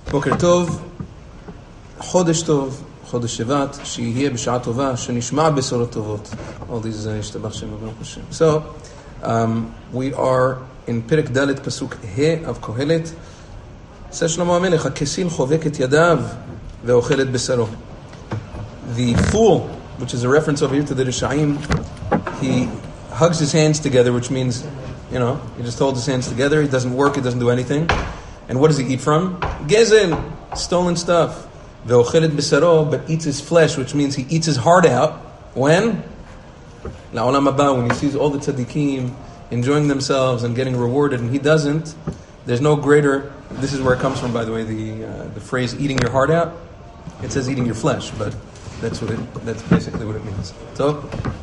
בוקר טוב, חודש טוב, חודש שבט, שיהיה בשעה טובה, שנשמע בשורות טובות. All these ישתבח שם וברוך השם. So, we are in פרק ד' פסוק ה' of קהלת. עשה שלמה המלך, הכסיל חובק את ידיו ואוכל את בשרו. The fool, which is a reference over here to the Rishaim, he hugs his hands together, which means, he just holds his hands together, he doesn't work, he doesn't do anything. And what does he eat from? Gezel, stolen stuff. Ve'ochel et besaro, but eats his flesh, which means he eats his heart out. When? La'olam haba, when he sees all the tzaddikim enjoying themselves and getting rewarded, and he doesn't, there's no greater, this is where it comes from, by the way, the phrase eating your heart out. It says eating your flesh, but that's basically what it means. So,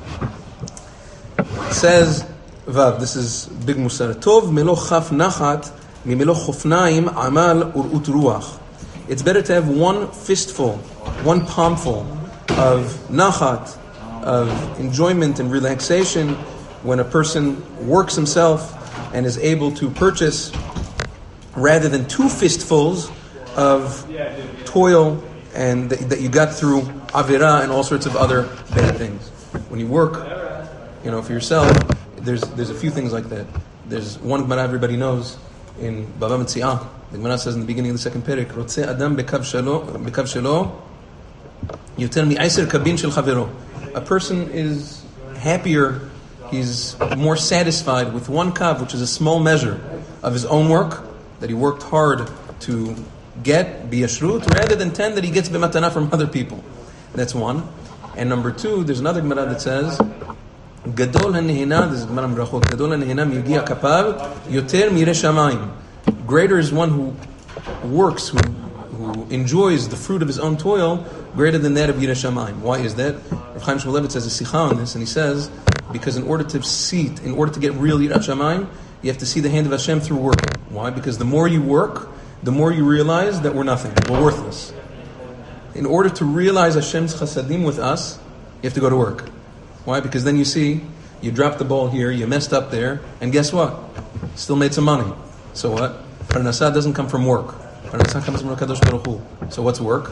it says, Vav, this is big musar. Tov melo chaf nachat, mimelo chofnaim amal urut ruach. It's better to have one fistful, one palmful of nachat, of enjoyment and relaxation when a person works himself and is able to purchase, rather than two fistfuls of toil and that you got through avera and all sorts of other bad things. When you work, for yourself, there's a few things like that. There's one Gemara everybody knows in Baba Metziah. The Gemara says in the beginning of the second perek, Rotze Adam bekav shelo, yoter mi'aser kabin shel chavero. A person is happier, he's more satisfied with one kav, which is a small measure of his own work, that he worked hard to get, be yashrut, rather than 10 that he gets b'matana from other people. That's one. And number two, there's another Gemara that says, Gadol hanehena, this is Gemara Brachot, Gadol hanehena miyagia kapav, yoter mirei shamayim. Greater is one who works, who enjoys the fruit of his own toil, greater than that of Yirei Shamayim. Why is that? Rav Chaim Shmulevitz has a sikha on this, and he says, because in order to get real Yirei Shamayim, you have to see the hand of Hashem through working. Why? Because the more you work, the more you realize that we're nothing, we're worthless. In order to realize Hashem's chasadim with us, you have to go to work. Why? Because then you see, you dropped the ball here, you messed up there, and guess what? Still made some money. So what? Parnasah doesn't come from work. Parnasah comes from HaKadosh Baruch Hu. So what's work?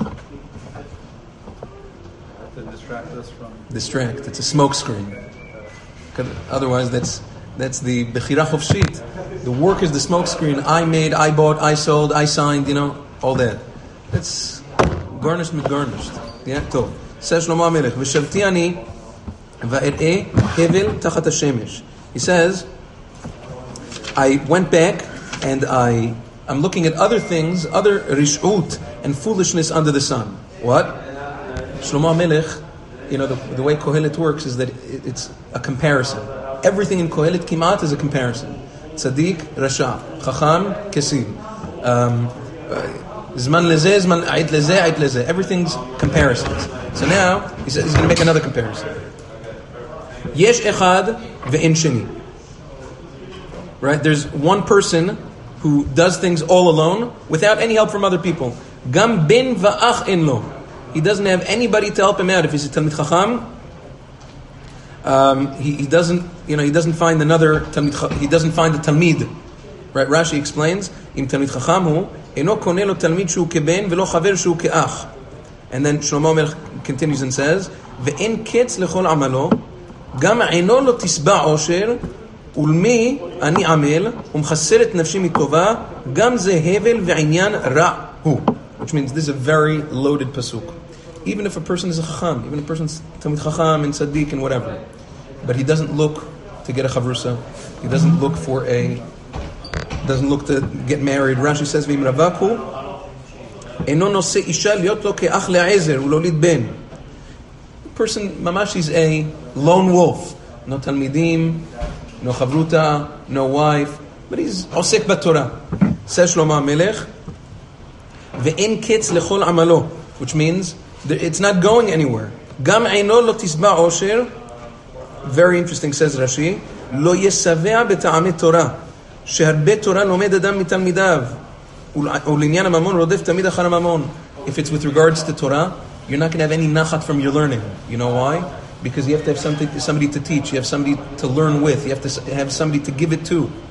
To distract us from... Distract. It's a smoke screen. Otherwise, that's the Bechira Chofshit. The work is the smoke screen. I made, I bought, I sold, I signed, all that. That's garnished with garnished. Yeah, tov. Says Shlomo HaMelech, V'shavti ani va'er'e hevel tachat hashemesh. He says, I went back and I'm looking at other things, other rish'ut and foolishness under the sun. What? Shlomo HaMelech, the way Kohelet works is that it's a comparison. Everything in Kohelet Kimat is a comparison. Tzaddik, Rasha, Chacham, Kesil. Zman lezeh, Zman ait lezeh. Everything's comparisons. So now, he says he's going to make another comparison. Yesh echad ve'en sheni. Right? There's one person who does things all alone without any help from other people. Gam ben va'ach en lo. He doesn't have anybody to help him out. If he's a Talmid Chacham, he doesn't find another Talmid. He doesn't find a Talmid. Right? Rashi explains, Im Talmid Chacham hu eno koneh lo Talmid shu keben velo chaver shu keach. And then Shlomo Melech continues and says, ve'en ketz lechol amalo, gam eno lo tisba osher. ולמי אני עמל ומחסר את נפשי מטובה גם זה הבל ועניין רע הוא. Which means this is a very loaded pasuk. Even if a person is a chacham, even if a person's Talmid Chacham and tzaddik and whatever, but he doesn't look to get a chavrusa, he doesn't look to get married. Rashi says v'im ravaku eno nose isha liot lo ke'ach le'ezer ulo lidben. Person mamash is a lone wolf, no talmidim, no chavruta, no wife, but he's osek b'Torah. Says Shlomo HaMelech, ve'en ketz lechol amalo, which means it's not going anywhere. Gam eino lo tisba osher. Very interesting, says Rashi. Lo yesavea beta'amei Torah, sheharbe Torah lomed adam mitalmidav, u'linyan hamamon rodef tamid achar hamamon. If it's with regards to Torah, you're not going to have any nachat from your learning. You know why? Because you have to have somebody to teach. You have somebody to learn with. You have to have somebody to give it to.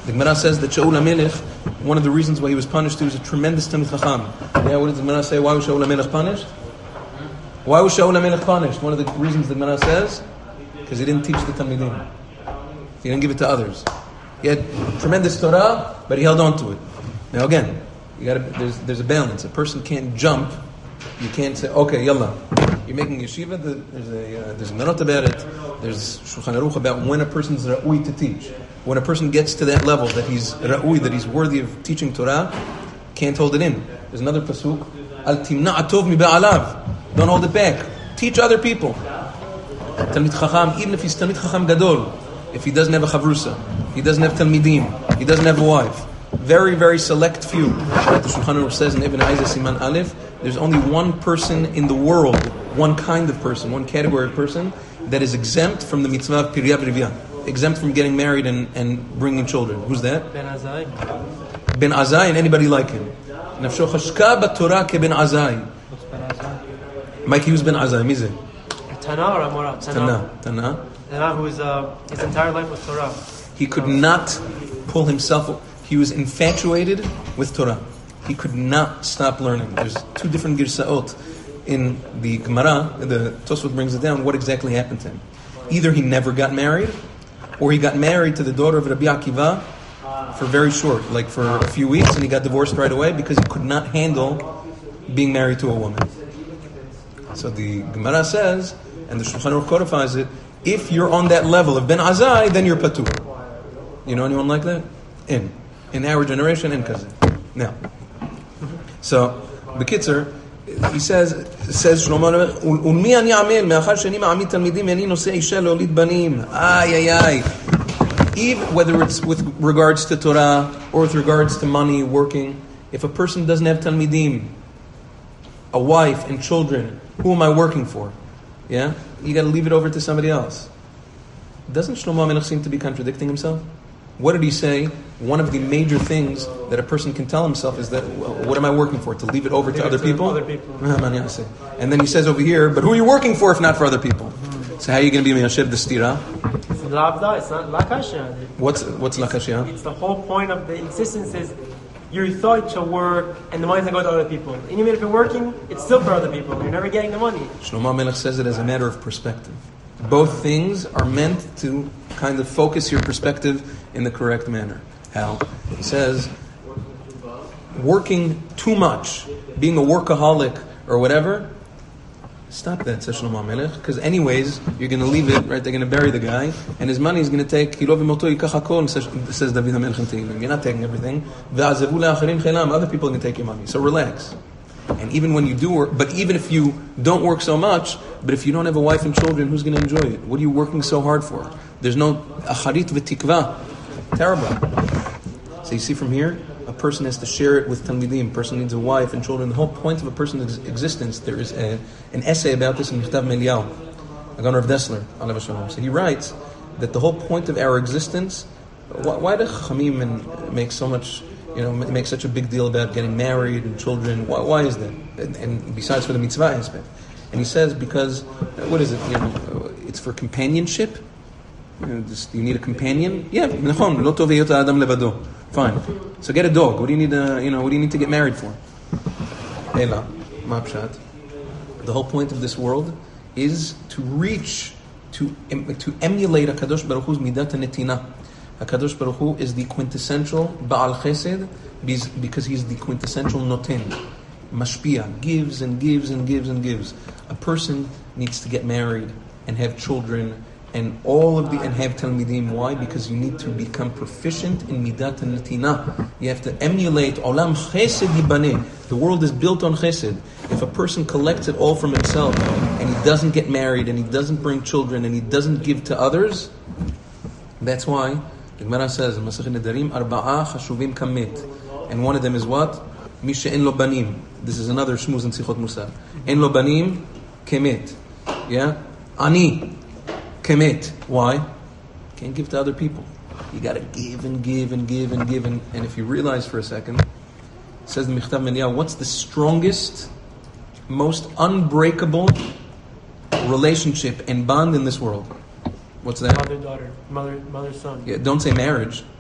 The Gemara says that Shaul HaMelech, one of the reasons why he was punished, he was a tremendous Talmid Chacham. Yeah, what does the Gemara say? Why was Shaul HaMelech punished? Why was Shaul HaMelech punished? One of the reasons the Gemara says, because he didn't teach the Talmidim. He didn't give it to others. He had tremendous Torah, but he held on to it. Now again, there's a balance. A person can't jump. You can't say, okay, yalla. You're making yeshiva. There's a minot about it. There's Shulchan Aruch about when a person's ra'ui to teach. When a person gets to that level that he's ra'ui, that he's worthy of teaching Torah, can't hold it in. There's another pasuk, al timna atov mi ba'alav. Don't hold it back. Teach other people. Talmid Chacham, even if he's Talmid Chacham Gadol, if he doesn't have a chavrusa, he doesn't have Talmidim, he doesn't have a wife, very, very select few. Like the Shulchan Aruch says in Ibn Aiza Siman Aleph, there's only one person in the world, one kind of person, one category of person that is exempt from the mitzvah of Pirya V'Rivya, exempt from getting married and bringing children. Who's that? Ben Azai. Ben Azai and anybody like him. Nafsho chashka b'Torah ke Ben Azai. What's Ben Azai? Mikey, who's Ben Azai? Mize. Tana or Amora? Tana. Tana, who is his entire life was Torah. He could not pull himself. He was infatuated with Torah. He could not stop learning. There's two different girsaot in the Gemara. The Tosfot brings it down. What exactly happened to him? Either he never got married, or he got married to the daughter of Rabbi Akiva for very short, like for a few weeks, and he got divorced right away because he could not handle being married to a woman. So the Gemara says, and the Shulchan Aruch codifies it, if you're on that level of Ben Azai, then you're patur. You know anyone like that? In our generation, in Kazan. Now, so Bekitzer, he says Shlomo, "Ulmi ani amel me'achar sheni ma'amid talmidim ani nosei isha leolid banim." Even whether it's with regards to Torah or with regards to money, working, if a person doesn't have talmidim, a wife and children, who am I working for? Yeah, you got to leave it over to somebody else. Doesn't Shlomo HaMelech seem to be contradicting himself? What did he say? One of the major things that a person can tell himself is that, well, what am I working for? To leave it over to other people? And then he says over here, but who are you working for if not for other people? So how are you going to be miyasher the stira? It's lavda, it's not lakashya. What's lakashya? It's the whole point of the existence is you're thought to work and the money's going to go to other people. And even if you're working, it's still for other people. You're never getting the money. Shlomo HaMelech says it as a matter of perspective. Both things are meant to kind of focus your perspective in the correct manner. How? He says, working too much, being a workaholic or whatever, stop that, says Shlomo HaMelech, because anyways, you're going to leave it, right? They're going to bury the guy, and his money is going to take, says David HaMelech in Tehillim. You're not taking everything. Other people are going to take your money. So relax. And even when you do work, but even if you don't work so much, but if you don't have a wife and children, who's going to enjoy it? What are you working so hard for? There's no acharit v'tikva. Terrible. So you see from here, a person has to share it with talmidim. A person needs a wife and children. The whole point of a person's existence, there is an essay about this in Michtav Melial, Agon Rav Dessler, alav shalom. So he writes that the whole point of our existence, why do Chachamim make so much, make such a big deal about getting married and children? Why is that? And besides for the mitzvah aspect. And he says because, what is it? It's for companionship. You need a companion. Yeah, fine. So get a dog. What do you need? What do you need to get married for? Ela, mapshat. The whole point of this world is to reach, to emulate HaKadosh Baruch Hu's midat netina. HaKadosh Baruch Hu is the quintessential Baal Chesed because he's the quintessential Noten. Mashpia, gives and gives and gives and gives. A person needs to get married and have children and and have talmidim. Why? Because you need to become proficient in midat netina. You have to emulate olam chesed yibaneh. The world is built on chesed. If a person collects it all from himself and he doesn't get married and he doesn't bring children and he doesn't give to others, that's why the Gemara says in Masechet Nedarim, Arba'a chashuvim kamet, and one of them is what? Misha en lo banim. This is another shmuz in Sichot Musar. En lo banim kemet. Yeah, ani kemet. Why? Can't give to other people. You got to give and give and give and give and if you realize for a second, it says in Michtav Melial, what's the strongest, most unbreakable relationship and bond in this world? What's that? Mother-daughter, mother-son. Yeah, don't say marriage.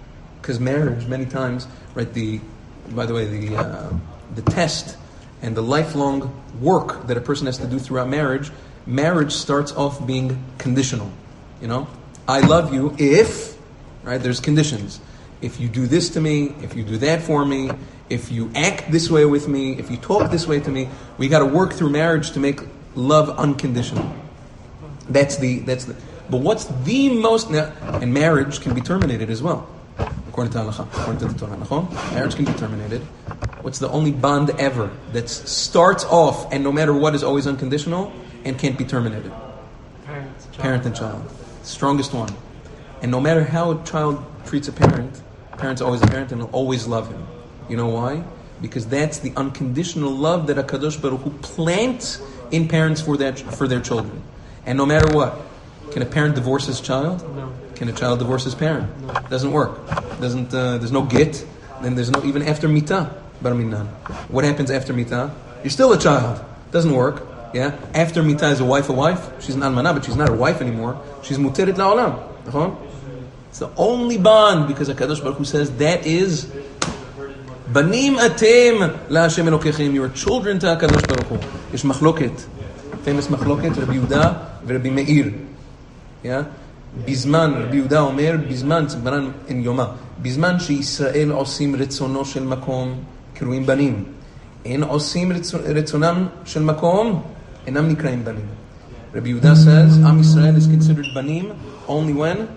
Because marriage, many times, right? By the way, the test and the lifelong work that a person has to do throughout marriage starts off being conditional. You know, I love you if, right? There's conditions. If you do this to me, if you do that for me, if you act this way with me, if you talk this way to me, we got to work through marriage to make love unconditional. But what's the most, and marriage can be terminated as well, according to halakha, according to the Torah. Marriage can be terminated. What's the only bond ever that starts off and no matter what is always unconditional and can't be terminated? Parent and child. Strongest one. And no matter how a child treats a parent, parent's always a parent and will always love him. You know why? Because that's the unconditional love that HaKadosh Baruch Hu plants in parents for their children. And no matter what, can a parent divorce his child? No. Can a child divorce his parent? No. Doesn't work. There's no get. Then there's no even after mitah. Bar minan. What happens after mitah? You're still a child. Doesn't work. Yeah. After mitah is a wife. She's an almanah, but she's not a wife anymore. She's muteret la'olam. It's the only bond because HaKadosh Baruch Hu says that is Banim atem la'Hashem Elokechem. You are children to HaKadosh Baruch Hu. Yesh machloket. Famous machloket, Rabbi Yehuda v'Rabbi Meir. Yeah? Bizman, Rabbi Yehuda omer, bizman, tzibran in Yoma. Bizman שישראל עושים רצונו של מקום, קרויים בנים. אין עושים רצונם של מקום, אינם נקראים בנים. Rabbi Yehuda says, Am Yisrael is considered banim only when?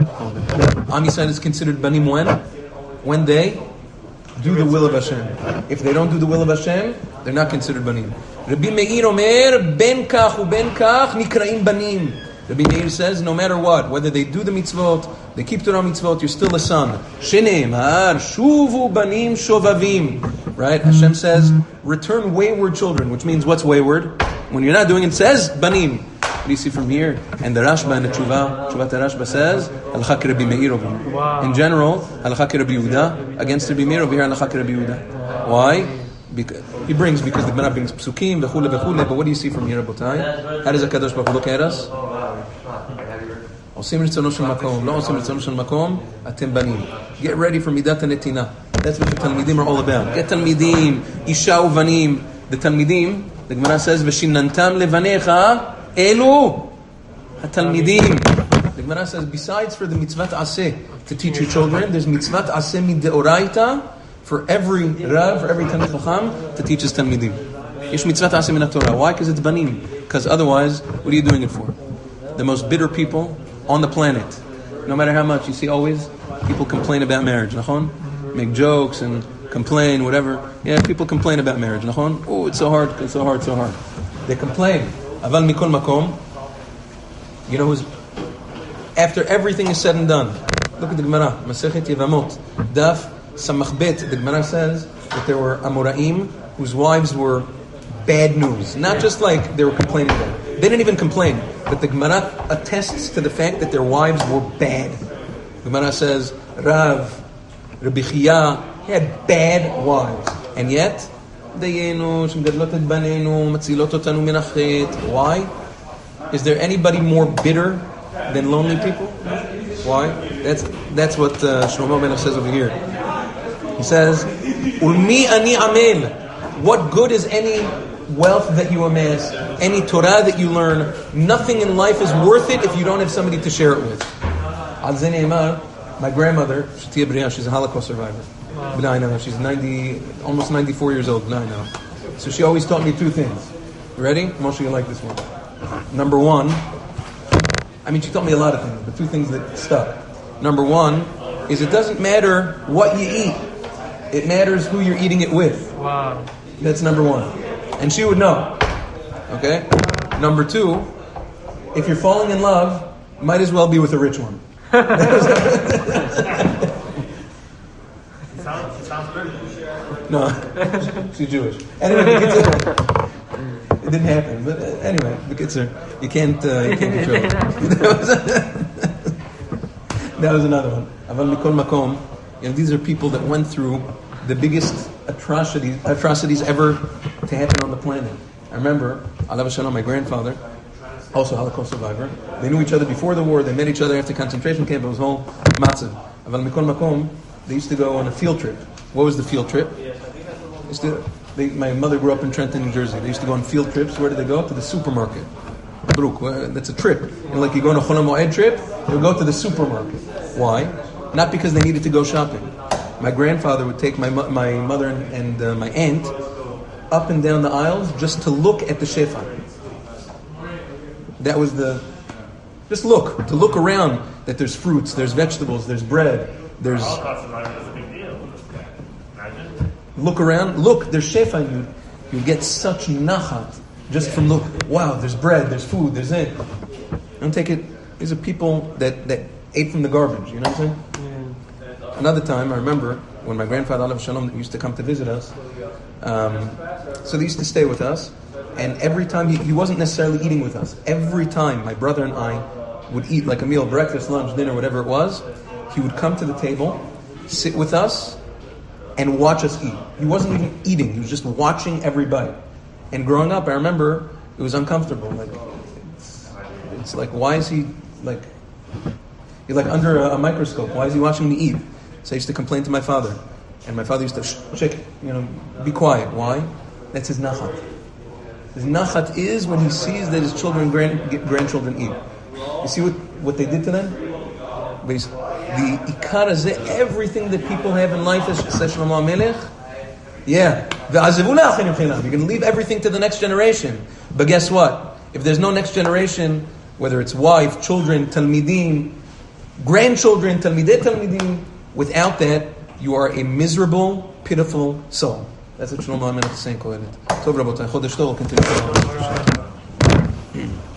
Am Yisrael is considered banim when? When they do the will of Hashem. If they don't do the will of Hashem, they're not considered banim. Rabbi Meir omer, ben kach u ben kach, nikraim banim. Rabbi Meir says, no matter what, whether they do the mitzvot, they keep Torah mitzvot, you're still a son. Shene'emar, shuvu banim shovavim. Right? Hashem says, return wayward children, which means what's wayward? When you're not doing it, it says banim. What do you see from here? And the Rashba and the Tshuvat Rashba says, Halakha ki Rabbi Meir over here. Wow. In general, Halakha ki Rabbi Yehuda against Rabbi Meir over here, Halakha ki Rabbi Yehuda. Why? Because the Gemara brings psukim, v'chule, but what do you see from here, Rabotai? How does HaKadosh Baruch Hu look at us? עושים רצונו של מקום, לא עושים רצונו של מקום, אתם בנים. Get ready for מידת הנתינה. That's what the Talmidim are all about. Get Talmidim, Isha uvanim. The Talmidim, the Gemara says, ושיננתם לבניך, אלו התלמידים. The Gemara says, besides for the mitzvat aseh, to teach your children, there's mitzvat aseh mideoraita, for every Rav, for every Talmid Chacham, to teach his Talmidim. Yesh mitzvat aseh min Torah. Why? Because it's banim. Because otherwise, what are you doing it for? The most bitter people on the planet. No matter how much, you see always people complain about marriage, nachon? Make jokes and complain, whatever. Yeah, people complain about marriage, nachon? Oh, it's so hard, it's so hard, so hard. They complain. Aval mikol makom. You know who's... After everything is said and done, look at the Gemara, Masechet Yevamot, Daf Samach Bet. The Gemara says that there were Amoraim whose wives were bad news. Not just like they were complaining about it. They didn't even complain, but the Gemara attests to the fact that their wives were bad. The Gemara says, Rav, Rabbi Chia, he had bad wives. And yet, Dayenu, Shemgadlot et Banenu, Matzilot otanu min hachet. Why? Is there anybody more bitter than lonely people? Why? That's what Shlomo Melech says over here. He says, Ulmi ani amel. What good is any wealth that you amass, any Torah that you learn? Nothing in life is worth it if you don't have somebody to share it with. Al Zeni Emar, my grandmother, Shatia Bria, she's a Holocaust survivor. B'nai, she's 90, almost 94 years old. B'nai now. So she always taught me two things. You ready? Moshe, you like this one. Number one, she taught me a lot of things, but two things that stuck. Number one is it doesn't matter what you eat. It matters who you're eating it with. Wow. That's number one. And she would know. Okay? Number two, if you're falling in love, might as well be with a rich one. She sounds British. No, she's Jewish. Anyway, it didn't happen. But anyway, the Kitzer, you can't control it. That was another one. Aval mikol makom. These are people that went through the biggest atrocities ever to happen on the planet. I remember, Alav Shalom, my grandfather, also a Holocaust survivor. They knew each other before the war. They met each other after concentration camp. It was whole matzav. Aval mikol makom. They used to go on a field trip. What was the field trip? My mother grew up in Trenton, New Jersey. They used to go on field trips. Where did they go? To the supermarket. Baruch, that's a trip. And like you go on a Chol HaMoed trip, they would go to the supermarket. Why? Not because they needed to go shopping. My grandfather would take my mother and my aunt up and down the aisles just to look at the shefa. That was just to look around, that there's fruits, there's vegetables, there's bread, there's... Look around, there's shefa, and you get such nachat just from look. Wow, there's bread, there's food, there's it. Don't take it. These are people that ate from the garbage. You know what I'm saying? Yeah. Another time, I remember when my grandfather Alav Shalom used to come to visit us. So they used to stay with us, and every time he wasn't necessarily eating with us. Every time my brother and I would eat like a meal, breakfast, lunch, dinner, whatever it was, he would come to the table, sit with us, and watch us eat. He wasn't even eating; he was just watching every bite. And growing up, I remember it was uncomfortable. Like it's like, why is he like? He's like under a microscope. Why is he watching me eat? So I used to complain to my father, and my father used to check, be quiet. Why? That's his nachat. His nachat is when he sees that his children, grandchildren eat. You see what they did to them? The ikar is everything that people have in life, as says Shlomo HaMelech. Yeah. You're going to leave everything to the next generation. But guess what? If there's no next generation, whether it's wife, children, talmidim, grandchildren, talmidim, without that, you are a miserable, pitiful soul. That's what Shlomo HaMelech is saying. Tov Rabotai, Chodesh Tov will continue.